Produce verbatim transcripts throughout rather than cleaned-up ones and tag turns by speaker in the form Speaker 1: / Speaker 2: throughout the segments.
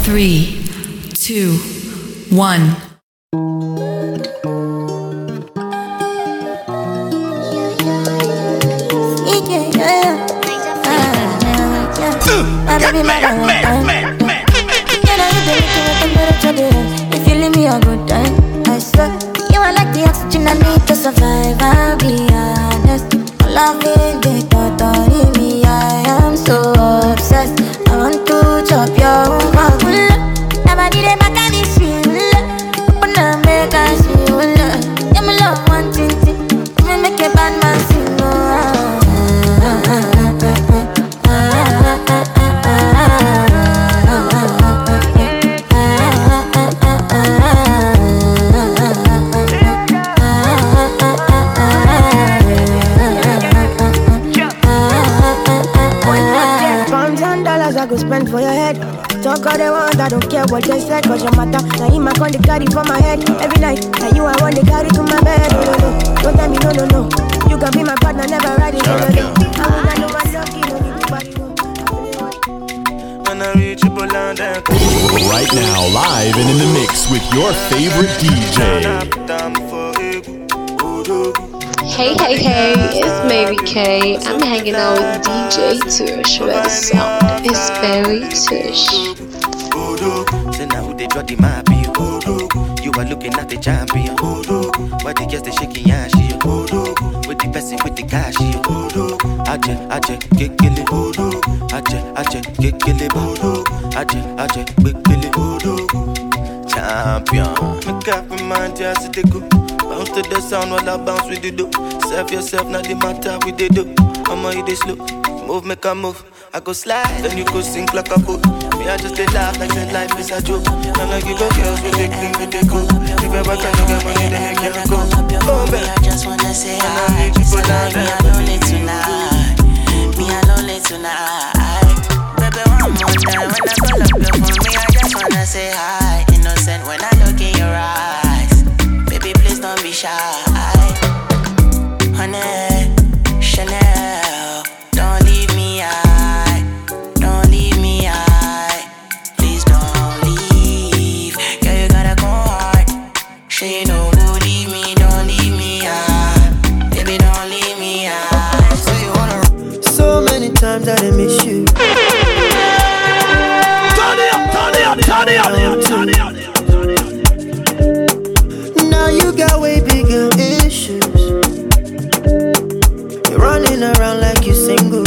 Speaker 1: Three, two, one.
Speaker 2: If you leave me a good time, I swear you are like the oxygen I need to survive. I'll be honest, loving the thought of me. I am so obsessed. I want to chop your heart. Never did it back at this shit. Open up, make us see. Yeah, me love one thing. Me make a bad man sing.
Speaker 3: I go spend for your head. Talk all they want, I don't care what they said. Cause your matter, now him I can't carry for my head. Every night, now you I want to carry to my bed. No, no, no, don't tell me no, no, no. You can be my partner, never ride it, no, no, no. I would not know my lucky, no need to body, no. When I reach you,
Speaker 4: right now, live and in the mix with your favorite D J.
Speaker 5: Hey, hey, hey, it's Mary Kay. I'm hanging out with D J Tush, where the sound is very tush.
Speaker 6: So now they draw the map, you are looking at the champion. Why they just the shaking ass, with the person with the cash. Aje, aje, get kill it. Aje, aje, get kill it. Aje, aje, get kill it. Champion. Make up my mind, just to go. Bounce to the sound while I bounce with the do. Serve yourself, not the matter with the do. I'ma eat this slow. Move, make a move. I go slide, then you go sink like a boat. Me, I just stay laugh like that life is a joke. And like you go girls with the clean, with the cool. If ever try to get money, then you can't go. Oh, baby, I just wanna say hi. It's like me alone tonight. Me alone tonight. Baby, one more time. When I pull up your phone, me, I just wanna say hi. Innocent when I look in your eyes. Baby, please don't be shy. Honey, Chanel, don't leave me high. Don't leave me high. Please don't leave. Girl, you gotta go hard. She you know who leave me, don't leave me high. Baby, don't leave me high. So you wanna.
Speaker 7: So many times I done miss you.
Speaker 4: Turn it up, turn it up, turn it up, turn it up.
Speaker 7: Now you got way bigger issues. You're running around like you're single.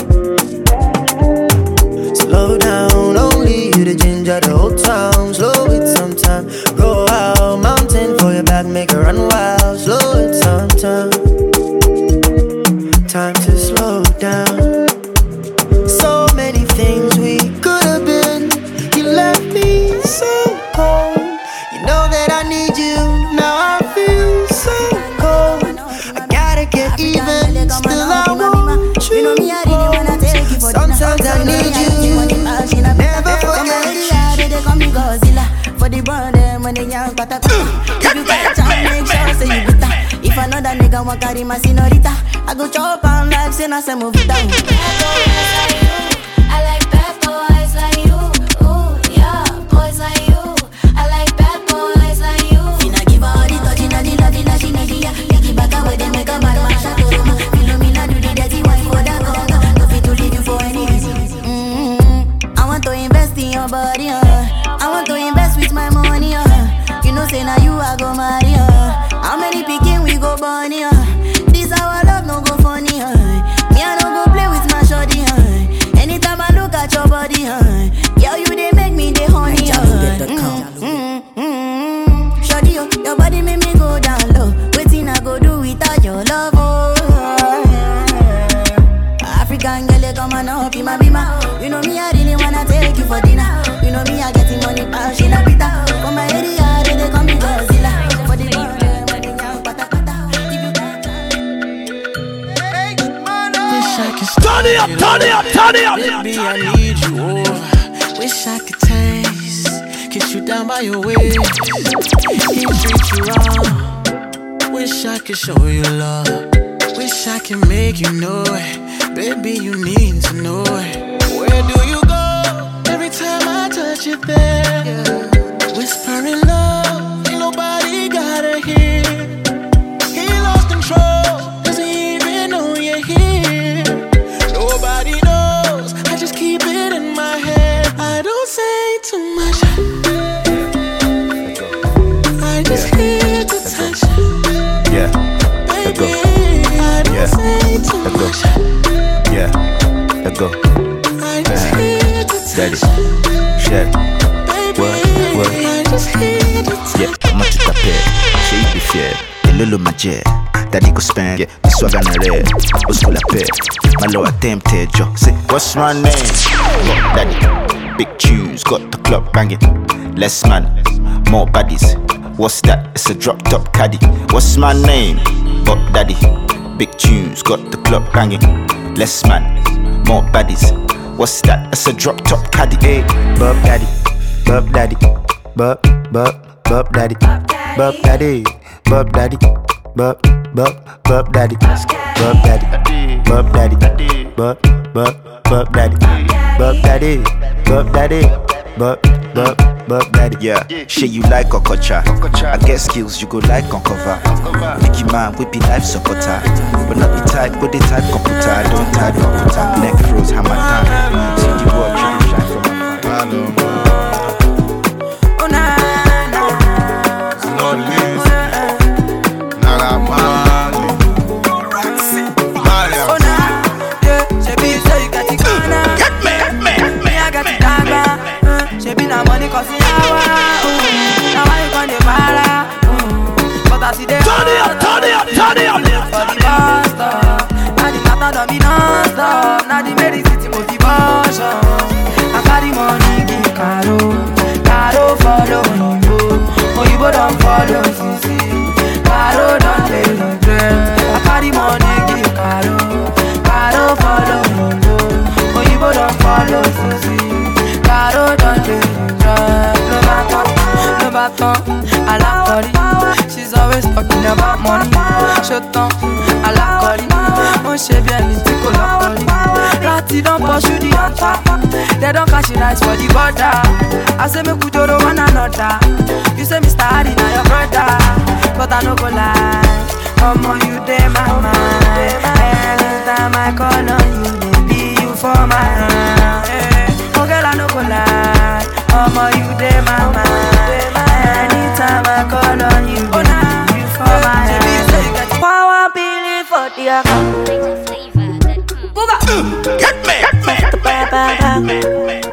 Speaker 7: Slow down, only you the ginger the whole town. Slow it sometime. Go out, mountain for your back, make it run wild. Slow it sometime. Time to slow down. So many things we could have been. You left me so cold. You know that I need you. Now I feel so cold. I gotta get even. Still I want you. Sometimes I need you. Never forget you.
Speaker 2: For the burden when they young pata. If you get a chance, make sure say you better. If another nigga want carry my senorita, I go chop on like say na say move it down.
Speaker 8: I like bad boys like you. Ooh, yeah, boys like you. I like bad boys like you.
Speaker 2: Finna give her all the touch, inna the love, inna she need ya. Take it back away, then make a bad man shut up. Philomena do the dirty wine for that conga. No fit to leave you for any reason. Mm-hmm. I want to invest in your body, uh. I want to invest with my money, uh. You know say now you I go marry, uh. How many picking we go bunny, uh. This our love no go funny, uh. Me I no go play with my shorty, uh. Anytime I look at your body, uh. Yo, you they make me the honey, uh. Mm-hmm, mm-hmm. Shorty, uh, your body make me go down low. Waiting I go do without your love, oh. African girl, you come and up in my bima. You know me, I really wanna take you for dinner. You know me, I getting money, but she not bitter. For my area, they call me Godzilla. For the burden, when they young, pata pata. If you got
Speaker 4: Turn it up, turn it up, turn it up.
Speaker 9: Baby, I need you over. Wish I could taste, kiss you down by your waist. He treat you wrong. Wish I could show you love. Wish I could make you know it. Baby, you need to know it. Where do you go? Every time I touch that you're there. Yeah. Whispering love, ain't nobody gotta hear. He lost control, doesn't even know you're here. Nobody knows, I just keep it in my head. I don't say too much, I just yeah. hear the touch.
Speaker 6: Yeah,
Speaker 9: let go. I don't yeah. say too
Speaker 6: let go.
Speaker 9: much.
Speaker 6: Yeah, let go.
Speaker 9: I just uh, hear the touch.
Speaker 6: Daddy, share. What, what?
Speaker 9: I just hear the touch.
Speaker 6: Yeah, I'm to taper. J'ai eu des fiers. Et le magie. Daddy go spend. Yeah, this swag on the red. Au school la paix. My low attempted yo. Say, what's my name? Got daddy. Big tunes. Got the club banging. Less man. More baddies. What's that? It's a drop top caddy. What's my name? Got daddy. Big tunes. Got the club banging. Less man. More baddies. What's that? It's a drop top caddy. Hey, Bub daddy. Bub daddy. Bub, bub, bub daddy. Bub daddy. Bub daddy. Bub, bub, bub daddy. Bub daddy. Bub daddy. Bub, bub, bub daddy. Bub daddy. Bub daddy. Bub, bub, bub daddy. Yeah, shit you like Okocha. I get skills you go like uncover. Mickey man, we be life supporter. But not the type, but the type computer. I don't type computer. Neck froze, hammer time. See you watch, you shine from my
Speaker 3: Oh na na,
Speaker 10: it's not least. Naga Mali, Maria.
Speaker 3: Oh na, yeah, she be say you got the corner. Get me, get me, me I got the dagger. She be na money cause you hour. Now I gon' the para. But I see them.
Speaker 10: Turn it up, turn it up, turn it up.
Speaker 3: For the cost of, now the matter don't be non-stop. Now the medicine motivation. I carry money, give caro. Caro follow Oyinbo. Oyinbo don't follow Sisi. Caro don't play the dream. I carry money, give caro. Caro follow Oyinbo. Oyinbo don't follow Sisi. Caro don't play the dream. No matter, no matter, I like Cori. She's always talking about money. Shut up, I like Cori. Oh, she be anything cool up Cori. Ratty don't pursue the hunter. They don't catch it eyes for the border. I say me could do one another. You say Mister Hardy now your brother. But I no go lie. Come on, you dey my mind. Anytime I call on you, baby, you for my hand. Oh girl, I no go lie. Come on, you dey my mind. Anytime I call on you, baby, you for my hand. Power Billy for the account.
Speaker 10: Get me, get me.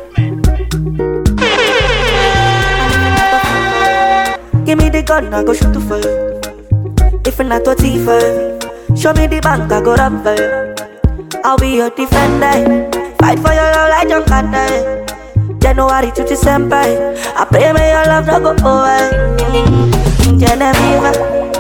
Speaker 3: Give me the gun, I go shoot the fire. If not to T five, show me the bank, I go run for you. I'll be your defender. Fight for your love like John Carter. January to December, I pray may your love not go away. Genevieve,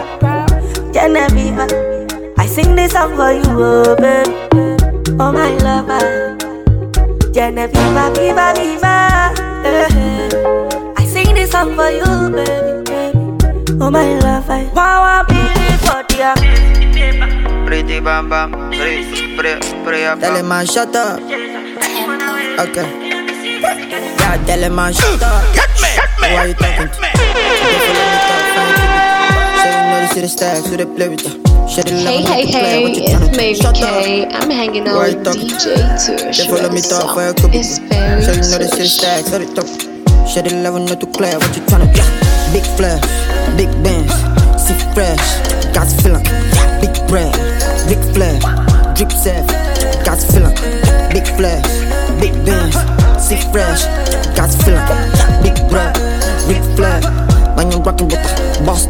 Speaker 3: Genevieve, I sing this song for you, oh baby. Oh my lover, Genevieve, viva, viva. I sing this song for you, baby. Oh my lover, wow, I believe for the
Speaker 7: Pretty bam bam, pretty, pretty, pretty. Tell him man shut up. Okay. Yeah, tell him man shut up.
Speaker 10: Get me, get me.
Speaker 7: Who are you talking to? See the stacks, who they play with you.
Speaker 5: Hey, hey, hey, it's Maybe K. I'm hanging out with D J Tush. The song is very
Speaker 7: so you know the city stacks, let it talk. Share the level, not too clear, what you tryna do? Big flash, big bands, see fresh, gas feeling. Big bread, big flash, drip safe, gas feeling. Big flash, big bands, see fresh, gas feeling. Big bread, big flash, when you rockin' with the boss.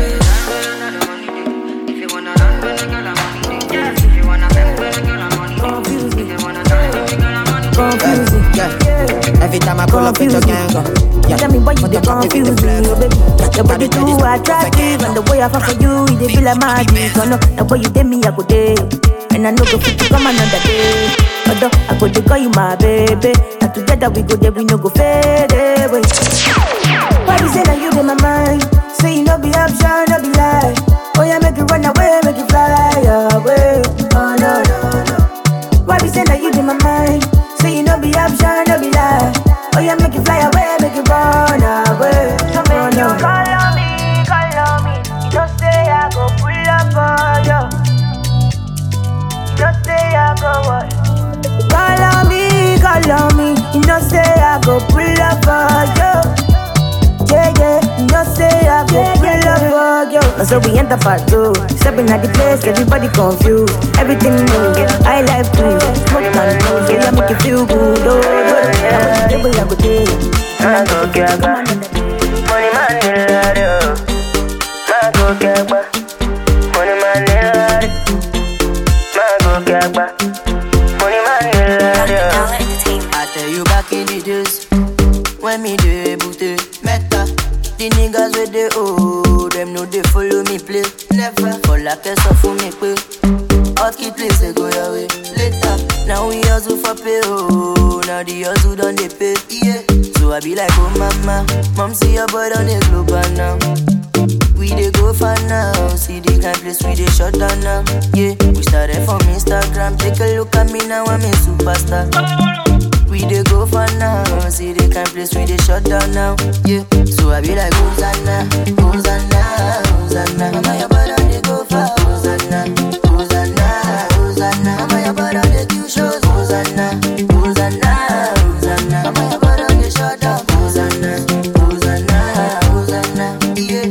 Speaker 7: Yeah. Every time I pull up with your gang, yeah.
Speaker 3: Tell me why you dey confuse me, oh baby. Your body too attractive, and the way I fall for you, it dey feel like magic. Oh no, the way you dey me, I go dey, and I no go fit to come another day. Although I go dey call you my baby, and together we go there, we no go fade away. Why you say that you in my mind? Say you no be option, no be lie. Oh yeah, make it run away, make it fly away. Oh no no no. Why you say that you in my mind? Say you no be option, no be lie. Oh yeah, make it fly away. for you. Yeah, yeah, you say I go bring love for you. And so we enter part two. Stepping at the place, everybody confused. Everything new, yeah, I like to smoke and booze, yeah, I make you feel good. Oh, yeah, I'm I go day. I go get back. Money man, I do. I go get back. Money man, I do. I go get back. Money man, I do.
Speaker 7: I tell you back in the days when me dey able to meta. The niggas with the oh, them know they follow me play. Never for like a for me pay. Hot kid place they go your way. Later, now we hustle for pay oh. Now the hustle done they pay, yeah. So I be like oh mama, mom see your boy on the global now. We dey go far now, see the kind place we dey shut down now. Yeah, we started from Instagram, take a look at me now I'm a superstar. We dey go far now, see the kind place we dey shut down now. Yeah, so I be like Hosanna, Hosanna, Hosanna. Mama your brother dey go far, Hosanna, Hosanna, Hosanna. Mama your brother dey do shows, Hosanna, Hosanna, Hosanna. Mama your brother dey shut down, Hosanna, Hosanna, Hosanna. Yeah.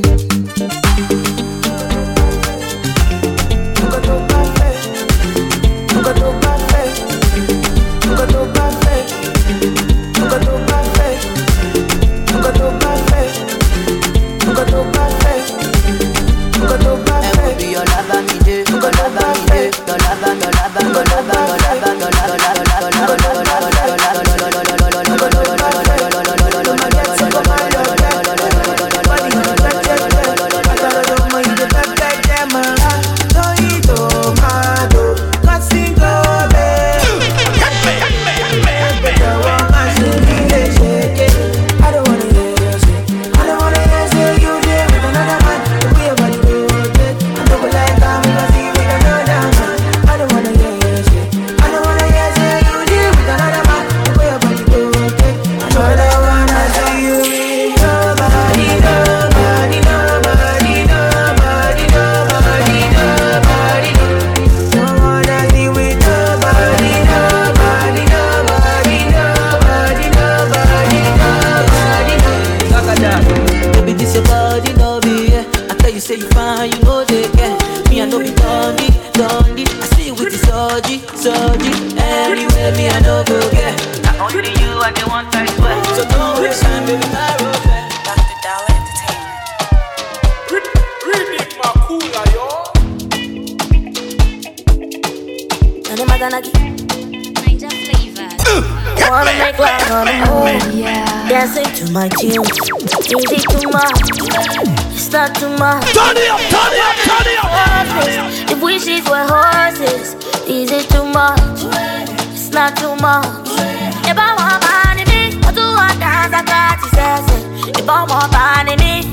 Speaker 7: My tunes, is it too much? It's not too much.
Speaker 10: Turn it up, turn it up, turn it up.
Speaker 3: If wishes were horses, is it too much? It's not too much. If I want money, me, I do want dance, I got to say. If I want money, me,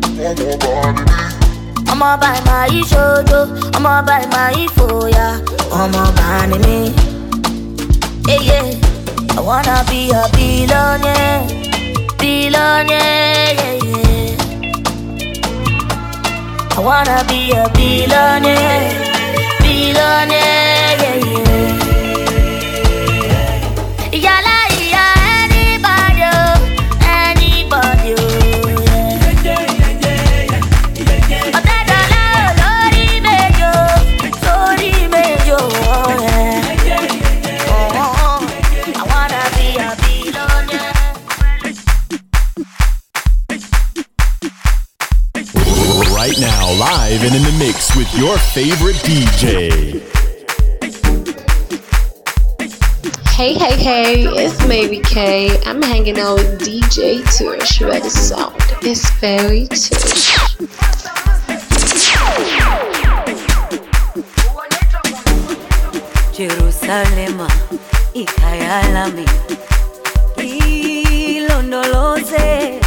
Speaker 3: I'ma buy my shojo, I'ma buy my foya, I'ma buy me. Yeah, yeah. I wanna be a billionaire. Billionaire, yeah, yeah. I wanna be a billionaire, billionaire, yeah, yeah. Yalla, yeah, anybody, anybody, yeah. Oh, that dollar, lordy, mejo, lordy, mejo, yeah. Oh, oh, oh. I wanna be a billionaire.
Speaker 4: Right now, live and in the mix with your favorite D J.
Speaker 5: Hey, hey, hey, it's Mary K. I'm hanging out with D J Tush, where the sound is very Tush.
Speaker 11: Jerusalema, ikayalami, ilondoloze,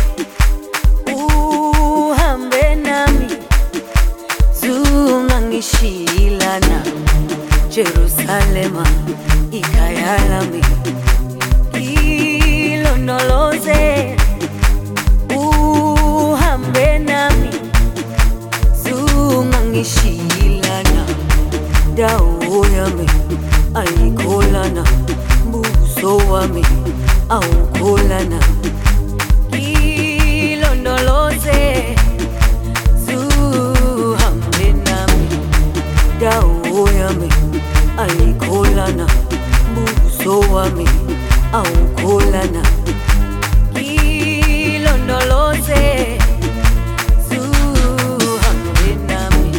Speaker 11: uhambe nami, zungangishilana. Jerusalema, ikayalami, ilondoloze, uhambe nami, zungangishilana. Dawo yami ayikolana, buso wami awukolana. lose zu hambe nami dawo yami ayikholana buso wami awukholana ilondoloze zu hambe nami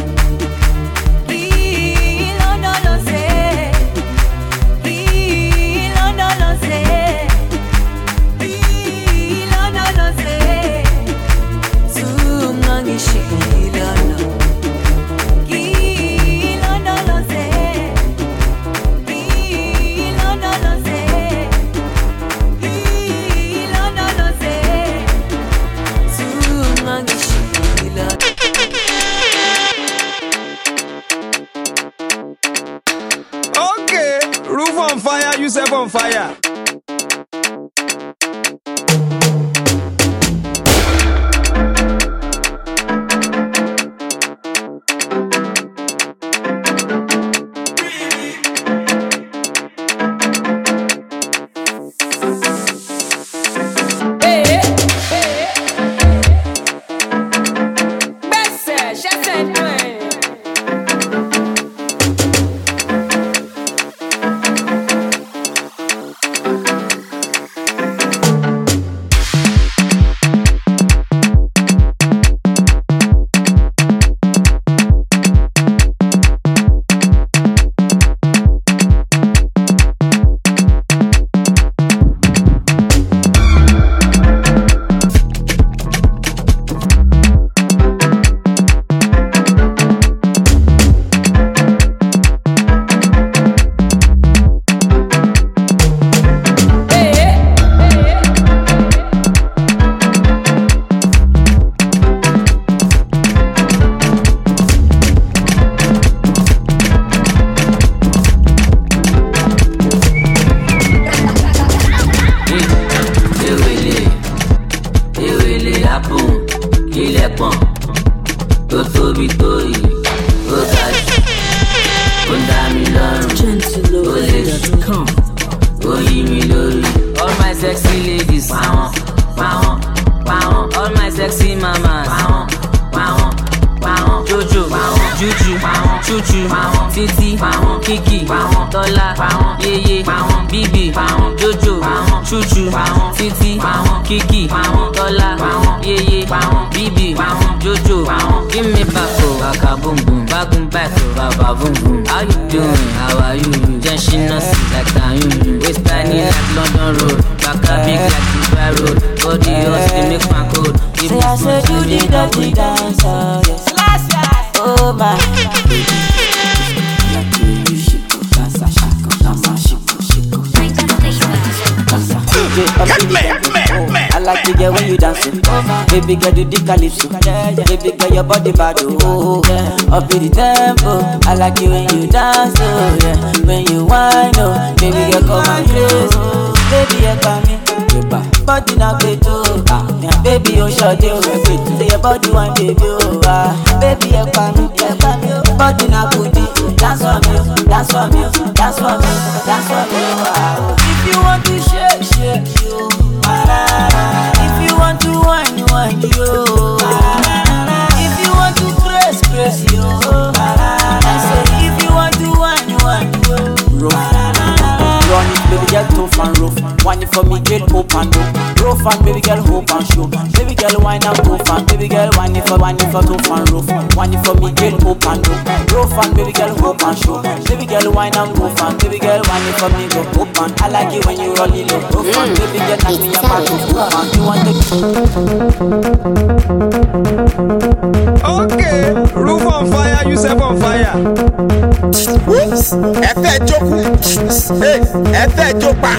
Speaker 11: ilondoloze ilondoloze ilondoloze zu mangishilana ilondoloze ilondoloze ilondoloze zu mangishilana.
Speaker 12: Okay, roof on fire, you set on fire.
Speaker 13: All my sexy ladies, wow, wow, wow. All my sexy mamas, wow, wow, wow. Jojo, wow, Juju, wow, Chuchu, wow, Titi, wow, Kiki, wow, Dola, wow, Yeye, wow, Bibi, wow, Jojo, wow, Chuchu, wow, Titi, wow, Kiki, wow, Dola, wow, Yeye, wow, Bibi, wow, Jojo, wow. Give me back, oh, baka boom boom, back boom back, oh, baba boom boom. How you doing? How are you? Just she not like that, you. Waist tiny like London Road, baka big like Dubai Road. Body hot, they make my code.
Speaker 14: Say I said you the dirty dancer, yes. Oh my. Get me, me, me. I like to get when you dancing. Baby girl, do the calypso. Baby girl, your body bad, oh yeah. Up in the tempo. I like it when you dance, oh yeah. When you whine, oh. Baby girl, come and crazy. Baby, you come in. Body na beto, ah. Baby, you short you. Say your body one, baby, oh ah. Baby, you come in, you come in. Body na goodie. Dance for me, dance for me, dance for me, dance for me, ah. If you want to shake, shake you. If you want to whine, whine you. If you want to press, press you. I say if you want to whine, whine you. Run it, baby girl, tough and rough. Whine it for me, girl, open up. Rough and baby girl, hope and show. Baby girl, whine and tough and baby girl, whine it for, whine it for tough and rough. Whine it for me, girl, open up. Rough and baby girl, hope and show. Baby girl, whine and tough and baby girl, whine it for me, go open. I like it when you roll it low. Rough and baby girl, knock me apart. You want to.
Speaker 12: Okay, roof on fire, you set on fire.
Speaker 10: Whoops! Ẹ fẹ́ jókòó. Hey, ẹ fẹ́ jópa.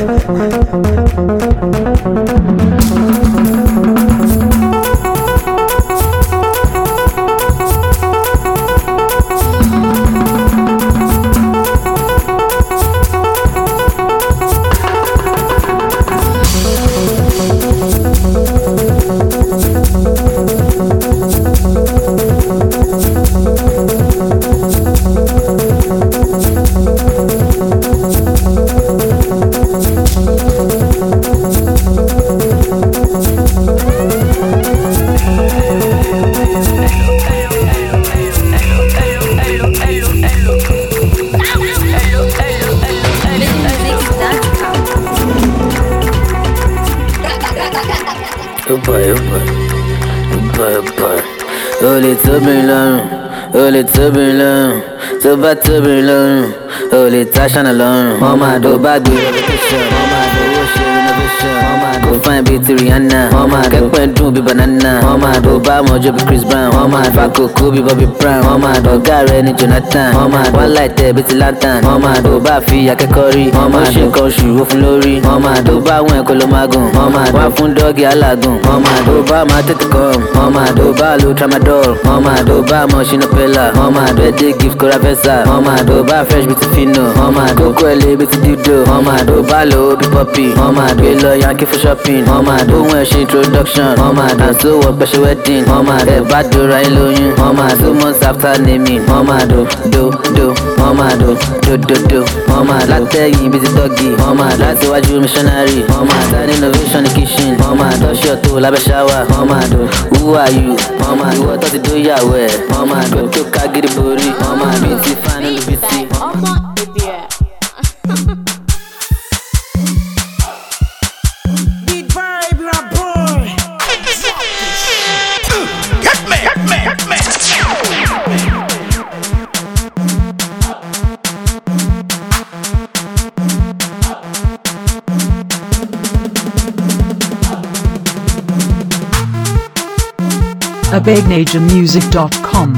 Speaker 14: Oh boy, oh boy, oh boy, oh boy. Oh, les turbulents, oh, les turbulents, so bad turbulent. Oh, les tâches en alone. Mama, do bad with reputation. Mama, do worship innovation. Mama, do fine beat to Rihanna. Mama, get point do be banana. Mama, do bad mojo be Chris Brown. Mama, Paco Kobe Bobby Brown. Mama, do Gary ni Jonathan. Mama, one light there be lantern. Mama, do bad fi akekori. Mama, she call shoe off lorry. Mama, do bad when kolomagun. Mama, do fun doggy alagun. Mama, do bad ma tete come. Mama, do bad lo tramadol. Mama, do bad machine pella. Mama, do dey gift coravesa. Mama, do bad fresh bit fino. Mama, do kwele bit dildo. Mama, do bad lo be poppy. Mama, do lo yankee for shopping. Mama, do when she introduction. Mama, dance so what special wedding. Mama, the bad do right loyun. Mama, two months after naming. Mama, do do do. Mama, do do do do. Mama, latte yin busy doggy. Mama, láti wájú missionary. Mama, that innovation in kitchen. Mama, touch your toe lábẹ́ shower. Mama, do who are you? Mama, ìwọ tó ti do ìyàwó ẹ̀. Mama, do tó ká gidi borí. Mama, mi ti fa nínú bìtì.
Speaker 7: Big vibe, rap boy.
Speaker 10: Get me, get me, get me.
Speaker 1: a big nature music dot com.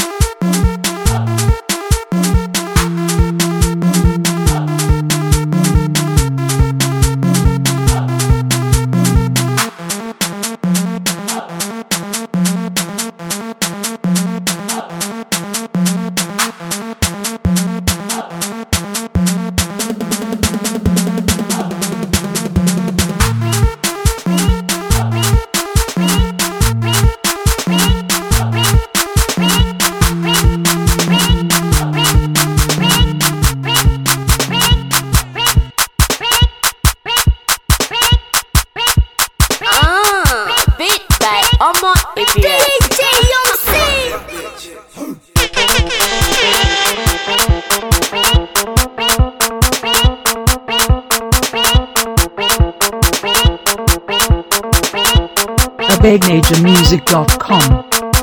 Speaker 1: a big nature music dot com.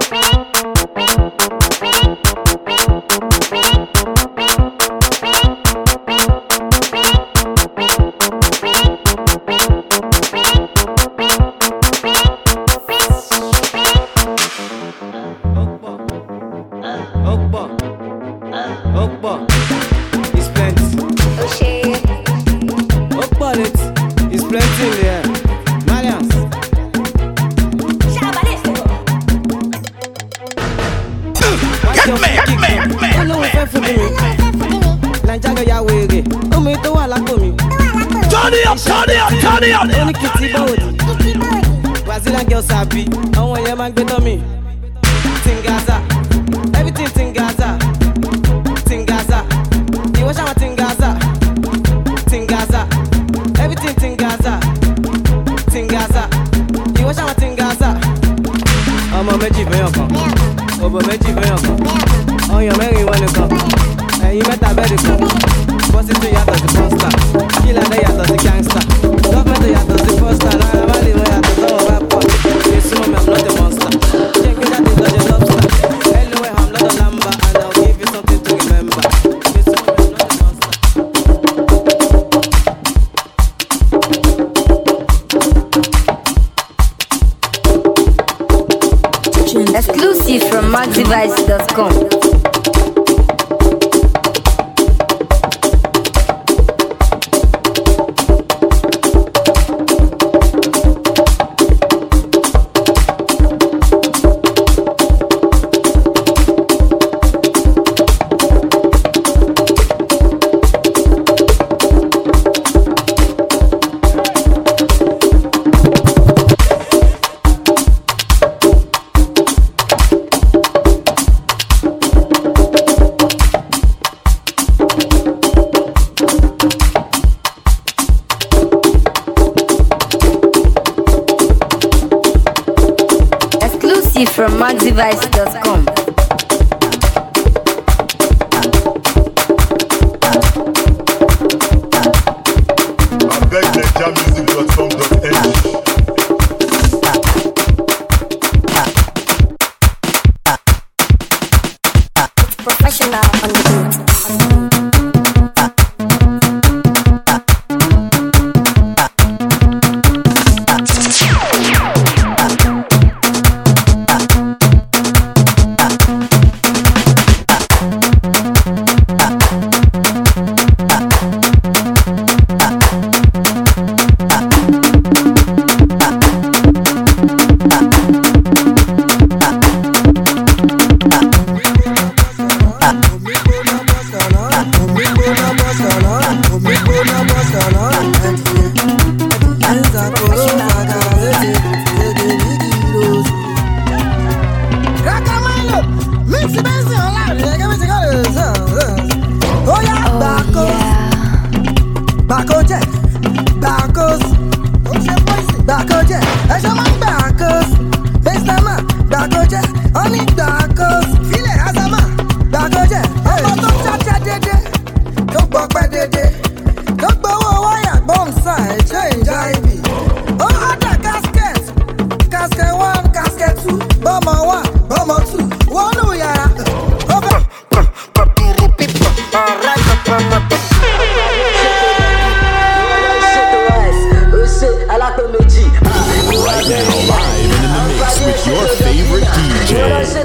Speaker 7: Brazilian girls happy, I want your man get on me. Tingaza, everything Tingaza, Tingaza. You watch out Tingaza, Tingaza, everything Tingaza, Tingaza. You watch out Tingaza. I'm a magic man, I'm a magic man. Oh, you're married when you come, and you met a very good. What's it to you as the monster? Kill a day as the gangster. Government as the first time. I'm a little at the door. I'm not a monster. Check me that is not a lobster. Anyway, I'm not a number, and I'll give you something to remember.
Speaker 2: Exclusive from max device dot com. From max device dot com.
Speaker 15: a big nature music dot com dot n g. Barcos, Barcoje, ẹ ṣe máa ń Barcos, Bestama, Barcoje, Oni Barcos, Filẹ̀ Azama, Barcoje, ọmọ tó cháchá dédé, tó gbọ́ pẹ́ dédé, tó gbowó wáyà gbọ́mùsà ẹ̀jẹ̀ ìjà ibi. Ó ọ̀dà casket, casket one, casket two, bọ́mọ one, bọ́mọ two, wọnú yàrá. Ó bẹ̀.
Speaker 4: Right now, live and in the mix with your favorite D J.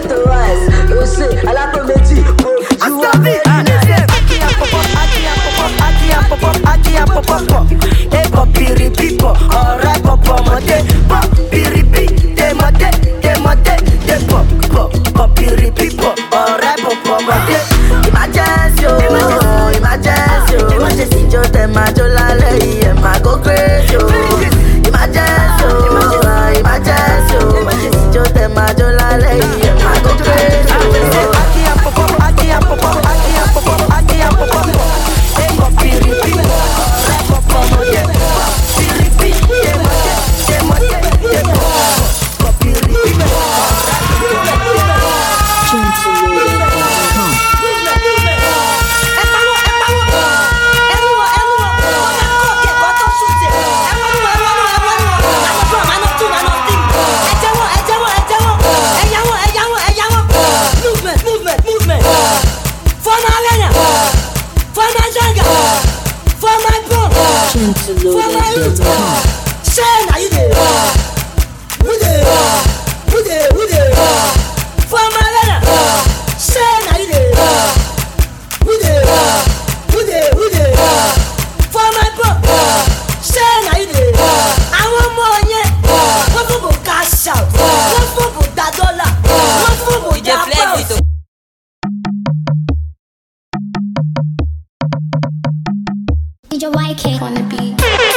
Speaker 15: Emergency, oh, emergency, emergency, just them a jolly, and my go crazy, oh. Emergency, oh, emergency, emergency, just them a jolly, and my go crazy, oh. Aki a pop up, aki a pop up, aki a pop up, aki a pop up. Hey, go piri piri, rap up on my head. Piri piri, yeah, my head, yeah, my head, yeah, go piri piri,
Speaker 16: D J Y K on the beat.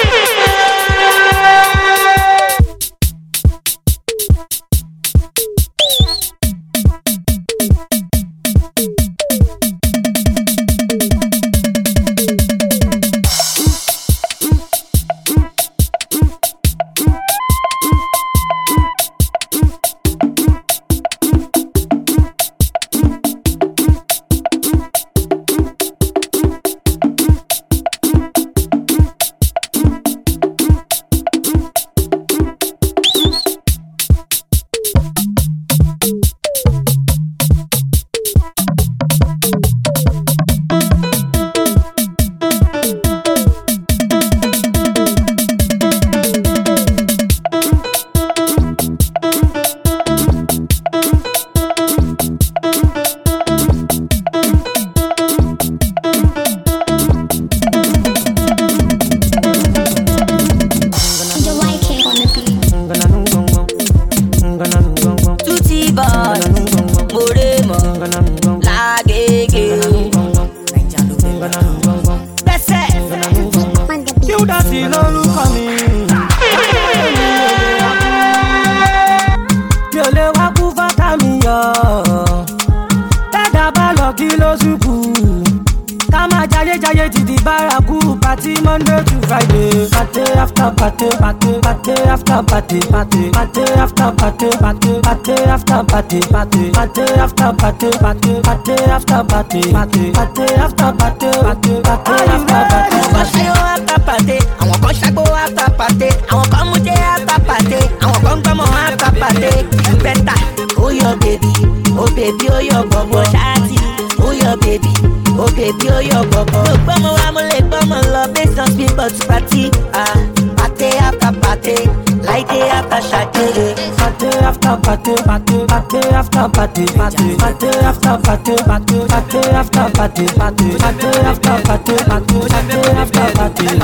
Speaker 17: Party, party, party after party, party, party after party, party, party after party, party, party after party, party, party after party, party, party after party.
Speaker 15: Àwọn kan ṣayọ after party, àwọn kan ṣàgbó after party, àwọn kan mújẹ after party, àwọn kan gbọmọ after party. You better, oh your baby, oh baby, oh your bobo ṣáàtì, oh your baby, oh baby, oh your bobo. Mo gbọ́mọ wa mo lè gbọ́mọ lọ based on speed but party, ah, party after party. Like day after Saturday,
Speaker 17: party after party, party, party after party, party, party after party, party, party after party, party, party after party, party, party after party, party,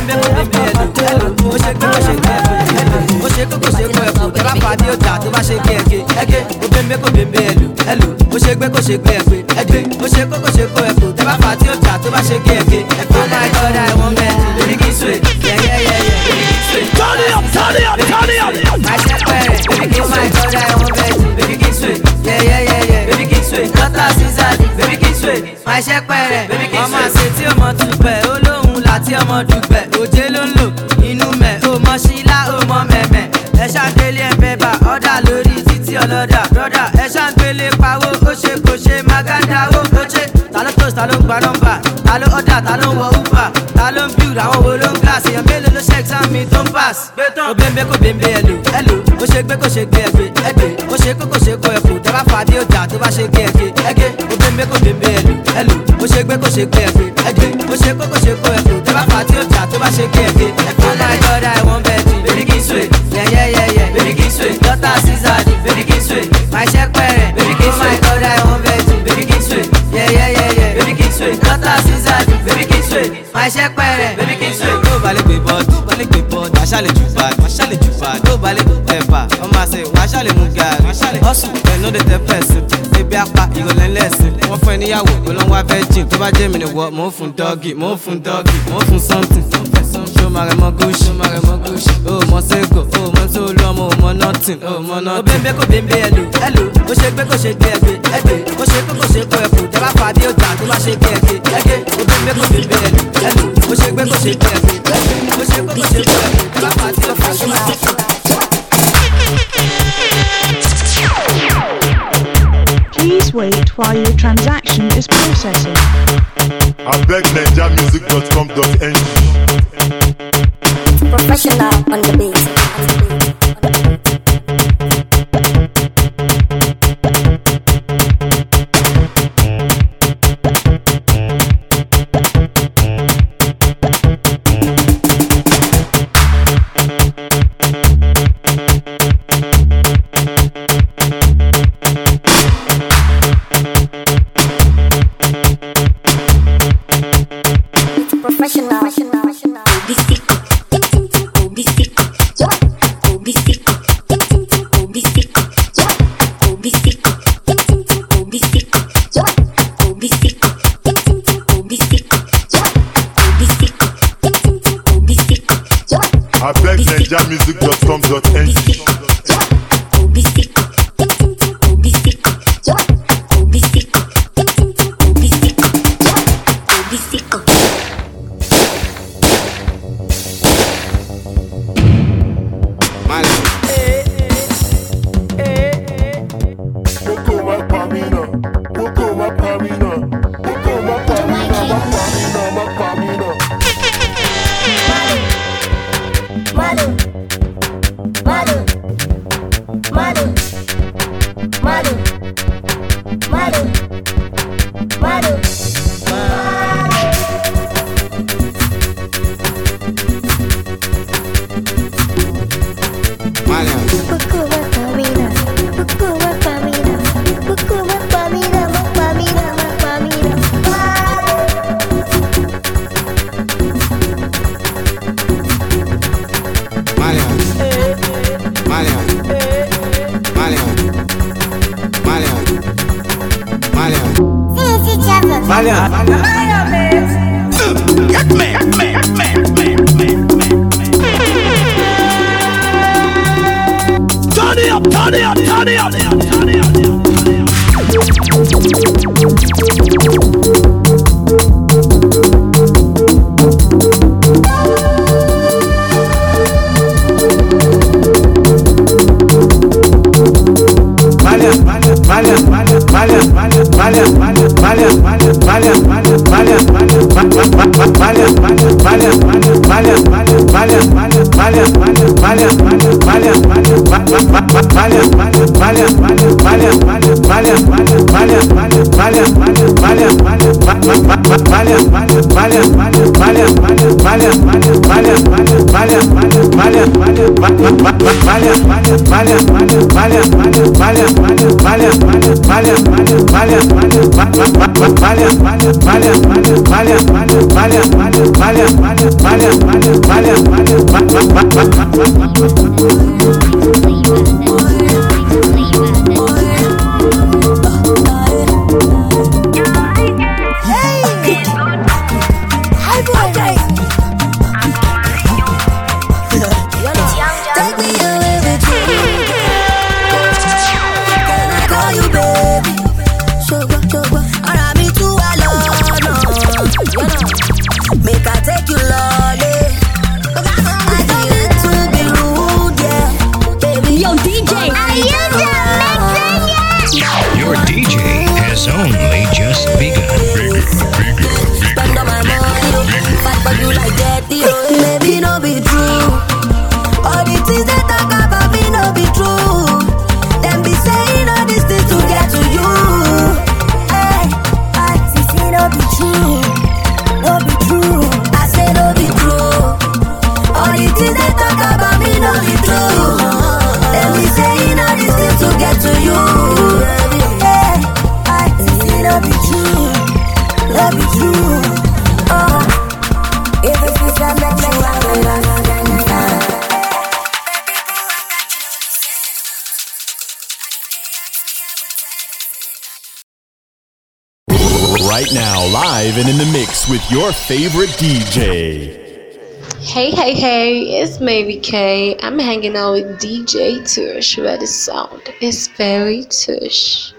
Speaker 17: party after party.
Speaker 18: Ó ṣe kókó ṣe kó ẹ̀kọ́ tó bá pàdé ọjà tó bá ṣe gbé ẹ̀gẹ́ ẹ̀gẹ́ ó gbé mé kó bèbè ẹ̀lò ẹ̀lò ó ṣe gbé kó ṣe gbé ẹ̀gbẹ́ ẹ̀gbẹ́ ó ṣe kókó ṣe kó ẹ̀kọ́ tó bá pàdé ọjà tó bá ṣe gbé ẹ̀gẹ́ ẹ̀gbẹ́. Oh my God, I want me to be this way, yeah yeah yeah yeah, be this way. Turn it up, turn it up, turn it up. My step parent, oh my God, I want me to be this way, yeah yeah yeah yeah, baby this way. Daughter Caesar, baby this way. My step parent, baby this way. Ọmọ àṣetí ọmọ dùgbẹ́ olóhùn láti ọmọ dùgbẹ́ òjì. ṣe ló ń lò inú mẹ́ ó mọ sílá ó mọ mẹ́mẹ́ ẹ ṣàgbélé ẹ bẹ́ẹ̀ bá ọ̀dà lórí títí ọlọ́dà brọ́dà ẹ ṣàgbélé pawó ó ṣe kò ṣe maganda ó ó ṣe ta ló toast ta ló ń gba nọ́mbà ta ló ọ̀dà ta ló ń wọ uber ta ló ń build àwọn wo ló ń glass èèyàn mélòó ló ṣe exam mi tó ń pass ó bẹ́ẹ̀ kó bẹ́ẹ̀ ẹlò ẹlò ó ṣe gbé kó ṣe gbé ẹgbẹ́ ẹgbẹ́ ó ṣe kó kó ṣe kó ẹ̀fọ́ tẹ́ bá fà bí ọjà tó bá ṣe gbé ẹgbẹ́ ẹgbẹ́ ó bẹ́ẹ̀ kó bẹ́ẹ̀ ẹlò ẹlò ó ṣe gbé kó ṣe gbé ẹgbẹ́ ẹgbẹ́ ó ṣe kó kó ṣe kó ẹ̀fọ́ tẹ́ bá fà bí ọjà tó bá ṣe gbé ẹgbẹ́ ẹgbẹ́ náà gbọ́dọ̀ ẹ̀wọ̀n bẹ́ẹ̀ tì baby kí n sway yẹ́yẹ́yẹ́yẹ́ baby kí n sway dọ́tà caesar baby kí n sway máa ṣẹ́ pẹ́rẹ́ baby kí n sway gbọ́dọ̀ ẹ̀wọ̀n bẹ́ẹ̀ tì baby kí n sway yẹ́yẹ́yẹ́yẹ́ baby kí n sway dọ́tà caesar baby kí n sway máa ṣẹ́ pẹ́rẹ́ baby kí n sway. tó balẹ̀ gbé bọ́ọ̀d tó balẹ̀ gbé bọ́ọ̀d wàá ṣàlẹ̀ jù bá wàá ṣàlẹ̀ jù bá tó balẹ̀ ẹ̀fà ọmọ àṣẹ wàá ṣàlẹ̀ mú gàrí ọ̀sùn ẹ̀ ló dé tẹ́ pẹ̀sìn ebi apá ìrọ̀lẹ́ lẹ́sìn wọ́n fún ẹ níyàwó olóńgbò virgin tó bá jẹ́ mi ni wọ́ mò ń fún dọ́gì mò ń fún dọ́gì mò ń fún something ṣó máa rẹ̀ mọ́ gúúsì máa rẹ̀ mọ́ gúúsì ó mọ sẹ́gò ó mọ tó lú ọmọ ó mọ nothing ó mọ nothing. ó bẹ́ẹ̀ kó bẹ́ẹ̀ ẹlò ẹlò ó ṣe gbé kó ṣe gbé ẹgbẹ́ ẹgbẹ́ ó ṣe kó kó ṣe kó ẹ̀fọ́ tẹ́ bá fà bí ọjà tó bá ṣe gbé ẹgbẹ́ ẹgbẹ́ ó bẹ́ẹ̀ kó bẹ́ẹ̀ ẹlò ẹlò ó ṣe gbé kó ṣe gbé ẹgbẹ́ ẹgbẹ́ ó ṣe kó kó ṣe kó ẹ̀fọ́ tẹ́ bá fà bí ọjà tó bá ṣe gbé ẹgbẹ́.
Speaker 19: Please wait while your transaction is processing.
Speaker 20: I beg Naija Music dot com dot n g.
Speaker 16: Professional on the beat.
Speaker 20: I beg Naija Music dot com dot n g.
Speaker 2: Make I take you lolly.
Speaker 4: Right now, live and in the mix with your favorite D J.
Speaker 5: Hey, hey, hey, it's Mary K. I'm hanging out with D J Tush, where the sound is very tush.